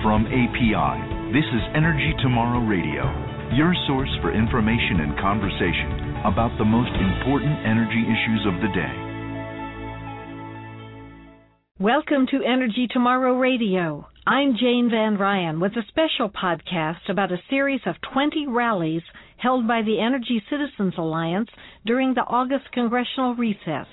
From API, this is Energy Tomorrow Radio, your source for information and conversation about the most important energy issues of the day. Welcome to Energy Tomorrow Radio. I'm Jane Van Ryan with a special podcast about a series of 20 rallies held by the Energy Citizens Alliance during the August congressional recess.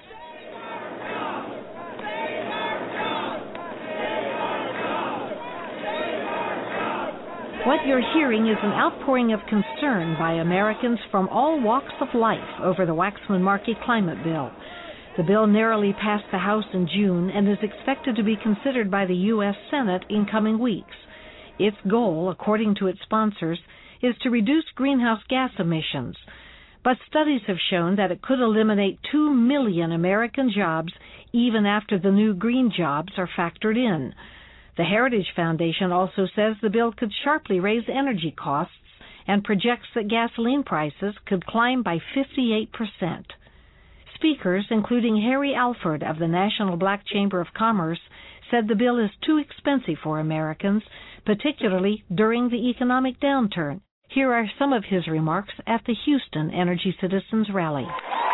What you're hearing is an outpouring of concern by Americans from all walks of life over the Waxman-Markey climate bill. The bill narrowly passed the House in June and is expected to be considered by the U.S. Senate in coming weeks. Its goal, according to its sponsors, is to reduce greenhouse gas emissions. But studies have shown that it could eliminate 2 million American jobs even after the new green jobs are factored in. The Heritage Foundation also says the bill could sharply raise energy costs and projects that gasoline prices could climb by 58%. Speakers, including Harry Alford of the National Black Chamber of Commerce, said the bill is too expensive for Americans, particularly during the economic downturn. Here are some of his remarks at the Houston Energy Citizens Rally.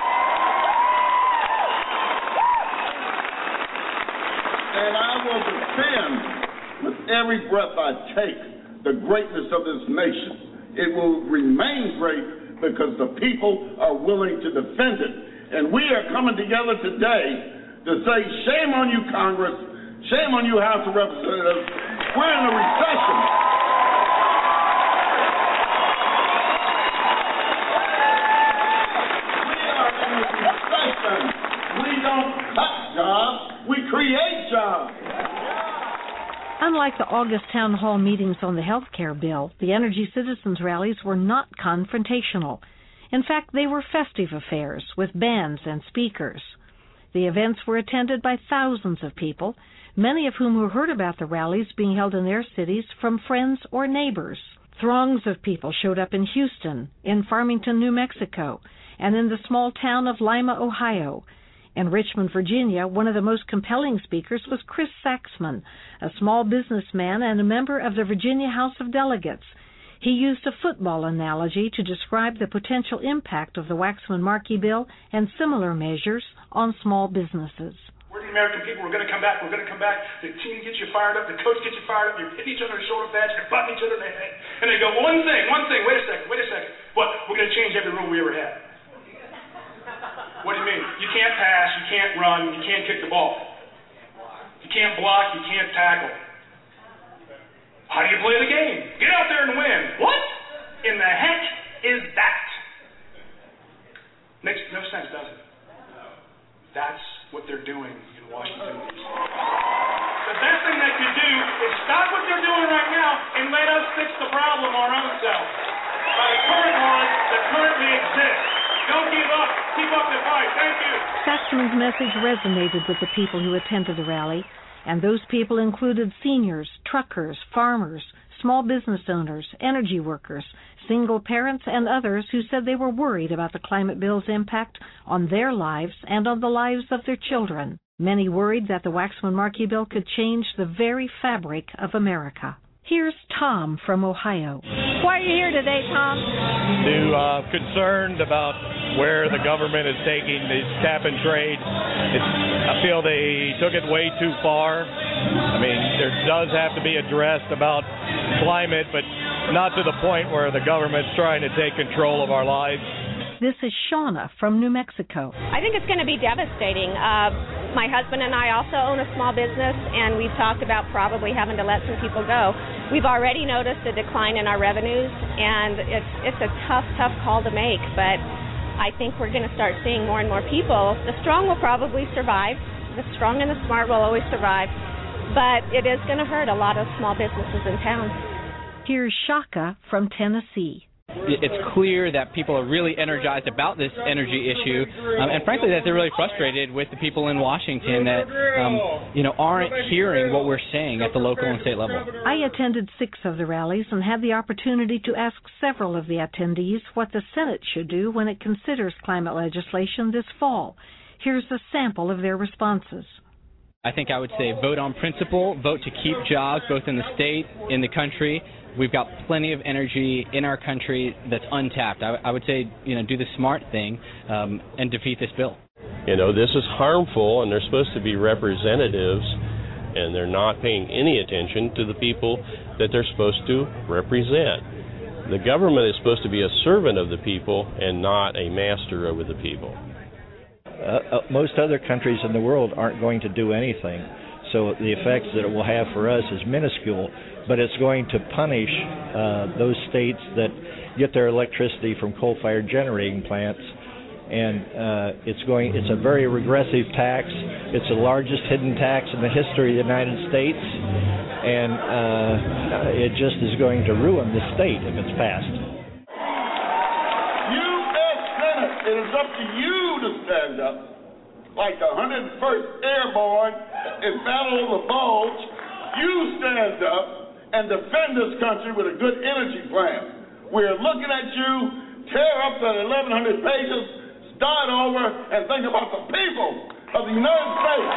And I will defend with every breath I take the greatness of this nation. It will remain great because the people are willing to defend it. And we are coming together today to say, shame on you, Congress, shame on you, House of Representatives. We're in a recession. We are in a recession. We don't cut jobs, we create jobs. Unlike the August town hall meetings on the health care bill, the Energy Citizens rallies were not confrontational. In fact, they were festive affairs with bands and speakers. The events were attended by thousands of people, many of whom who heard about the rallies being held in their cities from friends or neighbors. Throngs of people showed up in Houston, in Farmington, New Mexico, and in the small town of Lima, Ohio. In Richmond, Virginia, one of the most compelling speakers was Chris Saxman, a small businessman and a member of the Virginia House of Delegates. He used a football analogy to describe the potential impact of the Waxman-Markey bill and similar measures on small businesses. We're the American people. We're going to come back. We're going to come back. The team gets you fired up. The coach gets you fired up. You're hitting each other in the shoulder pads. You're butting each other in the head. And they go, one thing. Wait a second. What? We're going to change every rule we ever had. What do you mean? You can't pass, you can't run, you can't kick the ball. You can't block, you can't tackle. How do you play the game? Get out there and win. What in the heck is that? Makes no sense, does it? That's what they're doing in Washington, D.C. The best thing they could do is stop what they're doing right now and let us fix the problem our own selves by the current laws that currently exist. Don't give up. Keep up the fight. Thank you. Saxman's message resonated with the people who attended the rally, and those people included seniors, truckers, farmers, small business owners, energy workers, single parents, and others who said they were worried about the climate bill's impact on their lives and on the lives of their children. Many worried that the Waxman-Markey bill could change the very fabric of America. Here's Tom from Ohio. Why are you here today, Tom? Concerned about where the government is taking this cap and trade. I feel they took it way too far. I mean, there does have to be addressed about climate, but not to the point where the government's trying to take control of our lives. This is Shauna from New Mexico. I think it's going to be devastating. My husband and I also own a small business, and we've talked about probably having to let some people go. We've already noticed a decline in our revenues, and it's a tough call to make, but I think we're going to start seeing more and more people. The strong will probably survive. The strong and the smart will always survive, but it is going to hurt a lot of small businesses in town. Here's Shaka from Tennessee. It's clear that people are really energized about this energy issue, and frankly that they're really frustrated with the people in Washington that aren't hearing what we're saying at the local and state level. I attended 6 of the rallies and had the opportunity to ask several of the attendees what the Senate should do when it considers climate legislation this fall. Here's a sample of their responses. I think I would say vote on principle, vote to keep jobs both in the state, in the country. We've got plenty of energy in our country that's untapped. I would say, do the smart thing and defeat this bill. This is harmful, and they're supposed to be representatives, and they're not paying any attention to the people that they're supposed to represent. The government is supposed to be a servant of the people and not a master over the people. Most other countries in the world aren't going to do anything, so the effects that it will have for us is minuscule, but it's going to punish those states that get their electricity from coal-fired generating plants, and it's a very regressive tax. It's the largest hidden tax in the history of the United States, and it just is going to ruin the state if it's passed. U.S. Senate, it is up to you to stand up like the 101st Airborne in Battle of the Bulge. You stand up and defend this country with a good energy plan. We're looking at you. Tear up the 1,100 pages, start over, and think about the people of the United States.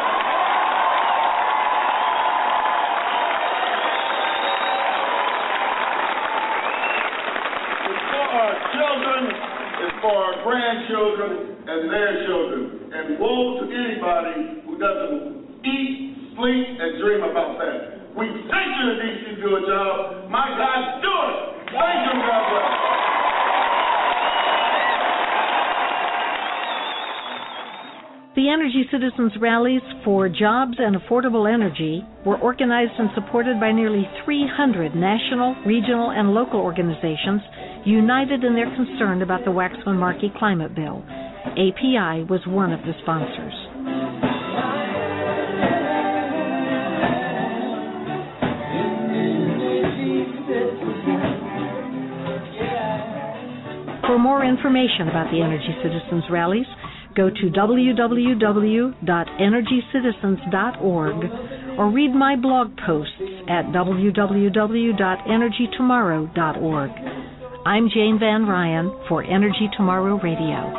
It's for our children, it's for our grandchildren and their children. And woe to anybody who doesn't eat, sleep, and dream about that. We sent you to D.C. to do a job. My God, do it. Thank you, God bless. The Energy Citizens rallies for jobs and affordable energy were organized and supported by nearly 300 national, regional, and local organizations united in their concern about the Waxman-Markey climate bill. API was one of the sponsors. For more information about the Energy Citizens rallies, go to www.energycitizens.org or read my blog posts at www.energytomorrow.org. I'm Jane Van Ryan for Energy Tomorrow Radio.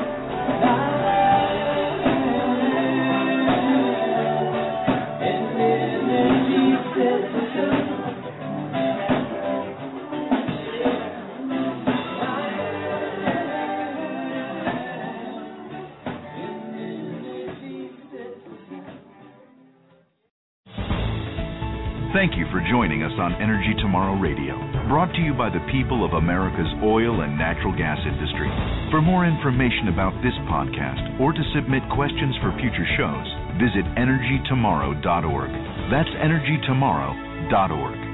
Thank you for joining us on Energy Tomorrow Radio, brought to you by the people of America's oil and natural gas industry. For more information about this podcast or to submit questions for future shows, visit energytomorrow.org. That's energytomorrow.org.